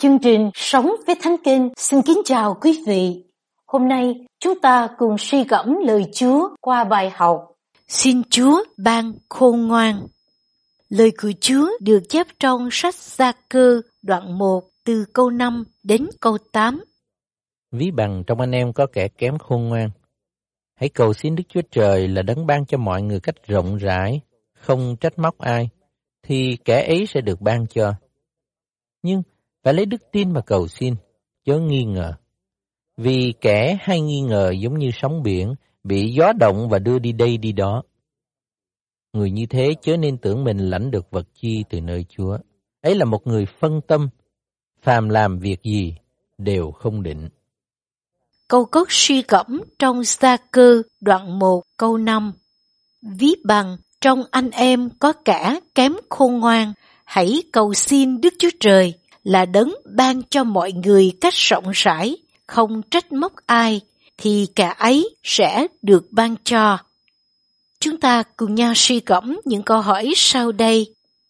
Chương trình Sống với Thánh Kinh xin kính chào quý vị. Hôm nay chúng ta cùng suy gẫm lời Chúa qua bài học Xin Chúa ban khôn ngoan. Lời của Chúa được chép trong sách Gia-cơ đoạn 1 từ câu 5 đến câu 8. Ví bằng trong anh em có kẻ kém khôn ngoan. Hãy cầu xin Đức Chúa Trời là đấng ban cho mọi người cách rộng rãi, không trách móc ai, thì kẻ ấy sẽ được ban cho. Nhưng phải lấy đức tin mà cầu xin, chớ nghi ngờ. Vì kẻ hay nghi ngờ giống như sóng biển, bị gió động và đưa đi đây đi đó. Người như thế chớ nên tưởng mình lãnh được vật chi từ nơi Chúa. Ấy là một người phân tâm, phàm làm việc gì đều không định. Câu cốt suy gẫm trong Gia-cơ đoạn 1 câu 5. Ví bằng trong anh em có kẻ kém khôn ngoan, hãy cầu xin Đức Chúa Trời là đấng ban cho mọi người cách rộng rãi, không trách móc ai, thì kẻ ấy sẽ được ban cho. Chúng ta cùng nhau suy gẫm những câu hỏi sau đây.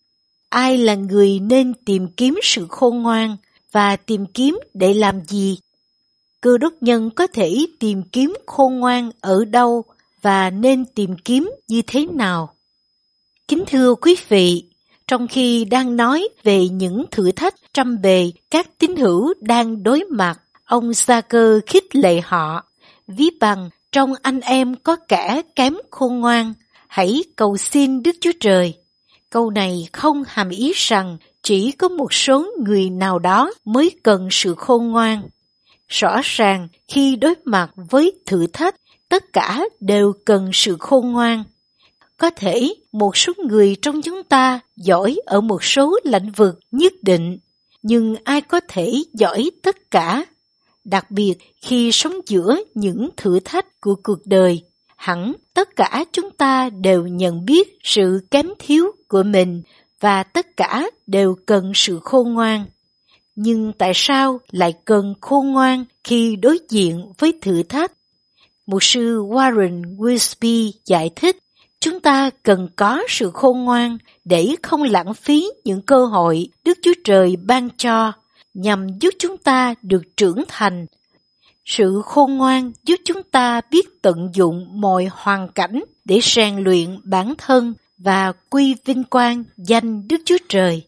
Ai là người nên tìm kiếm sự khôn ngoan và tìm kiếm để làm gì? Cơ đốc nhân có thể tìm kiếm khôn ngoan ở đâu và nên tìm kiếm như thế nào? Kính thưa quý vị, trong khi đang nói về những thử thách trăm bề các tín hữu đang đối mặt, ông Gia-cơ khích lệ họ, ví bằng trong anh em có kẻ kém khôn ngoan, hãy cầu xin Đức Chúa Trời. Câu này không hàm ý rằng chỉ có một số người nào đó mới cần sự khôn ngoan. Rõ ràng khi đối mặt với thử thách, tất cả đều cần sự khôn ngoan. Có thể một số người trong chúng ta giỏi ở một số lĩnh vực nhất định, nhưng ai có thể giỏi tất cả? Đặc biệt khi sống giữa những thử thách của cuộc đời, hẳn tất cả chúng ta đều nhận biết sự kém thiếu của mình và tất cả đều cần sự khôn ngoan. Nhưng tại sao lại cần khôn ngoan khi đối diện với thử thách? Mục sư Warren Wiersbe giải thích, chúng ta cần có sự khôn ngoan để không lãng phí những cơ hội Đức Chúa Trời ban cho, nhằm giúp chúng ta được trưởng thành. Sự khôn ngoan giúp chúng ta biết tận dụng mọi hoàn cảnh để rèn luyện bản thân và quy vinh quang danh Đức Chúa Trời.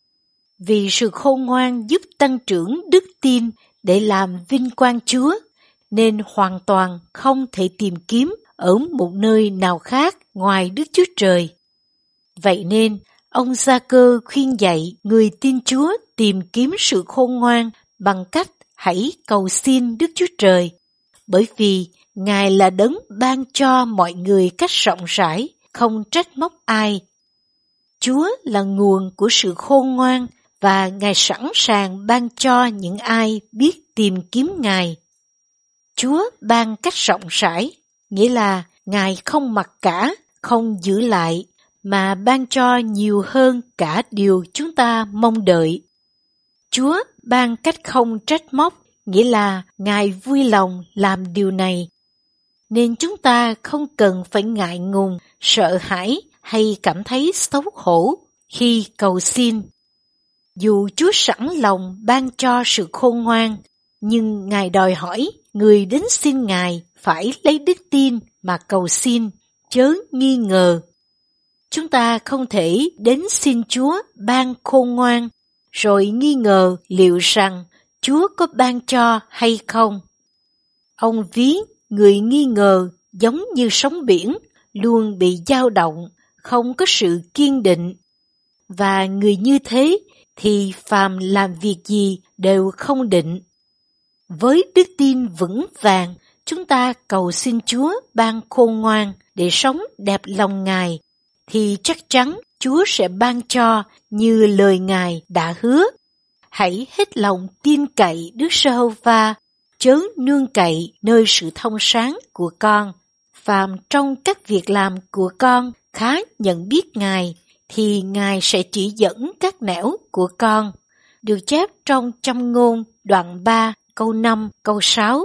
Vì sự khôn ngoan giúp tăng trưởng đức tin để làm vinh quang Chúa, nên hoàn toàn không thể tìm kiếm ở một nơi nào khác ngoài Đức Chúa Trời. Vậy nên, ông Gia-cơ khuyên dạy người tin Chúa tìm kiếm sự khôn ngoan bằng cách hãy cầu xin Đức Chúa Trời, bởi vì Ngài là đấng ban cho mọi người cách rộng rãi, không trách móc ai. Chúa là nguồn của sự khôn ngoan và Ngài sẵn sàng ban cho những ai biết tìm kiếm Ngài. Chúa ban cách rộng rãi, nghĩa là Ngài không mặc cả, không giữ lại, mà ban cho nhiều hơn cả điều chúng ta mong đợi. Chúa ban cách không trách móc, nghĩa là Ngài vui lòng làm điều này. Nên chúng ta không cần phải ngại ngùng, sợ hãi hay cảm thấy xấu hổ khi cầu xin. Dù Chúa sẵn lòng ban cho sự khôn ngoan, nhưng Ngài đòi hỏi người đến xin Ngài phải lấy đức tin mà cầu xin, chớ nghi ngờ. Chúng ta không thể đến xin Chúa ban khôn ngoan, rồi nghi ngờ liệu rằng Chúa có ban cho hay không. Ông ví người nghi ngờ giống như sóng biển, luôn bị dao động, không có sự kiên định. Và người như thế thì phàm làm việc gì đều không định. Với đức tin vững vàng, chúng ta cầu xin Chúa ban khôn ngoan để sống đẹp lòng Ngài, thì chắc chắn Chúa sẽ ban cho như lời Ngài đã hứa. Hãy hết lòng tin cậy Đức Giê-hô-va, chớ nương cậy nơi sự thông sáng của con. Phàm trong các việc làm của con khá nhận biết Ngài, thì Ngài sẽ chỉ dẫn các nẻo của con. Được chép trong Châm ngôn đoạn 3, câu 5, câu 6.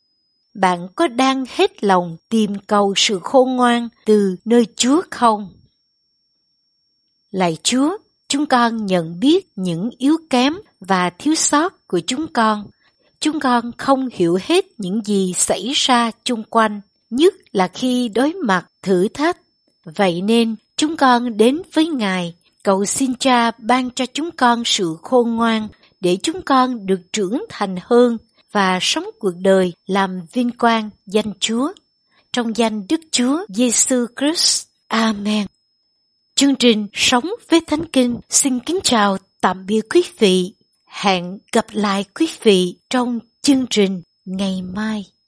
Bạn có đang hết lòng tìm cầu sự khôn ngoan từ nơi Chúa không? Lạy Chúa, chúng con nhận biết những yếu kém và thiếu sót của chúng con. Chúng con không hiểu hết những gì xảy ra chung quanh, nhất là khi đối mặt thử thách. Vậy nên, chúng con đến với Ngài, cầu xin Cha ban cho chúng con sự khôn ngoan để chúng con được trưởng thành hơn và sống cuộc đời làm vinh quang danh Chúa. Trong danh Đức Chúa Giêsu Christ. Amen. Chương trình Sống với Thánh Kinh xin kính chào tạm biệt quý vị. Hẹn gặp lại quý vị trong chương trình ngày mai.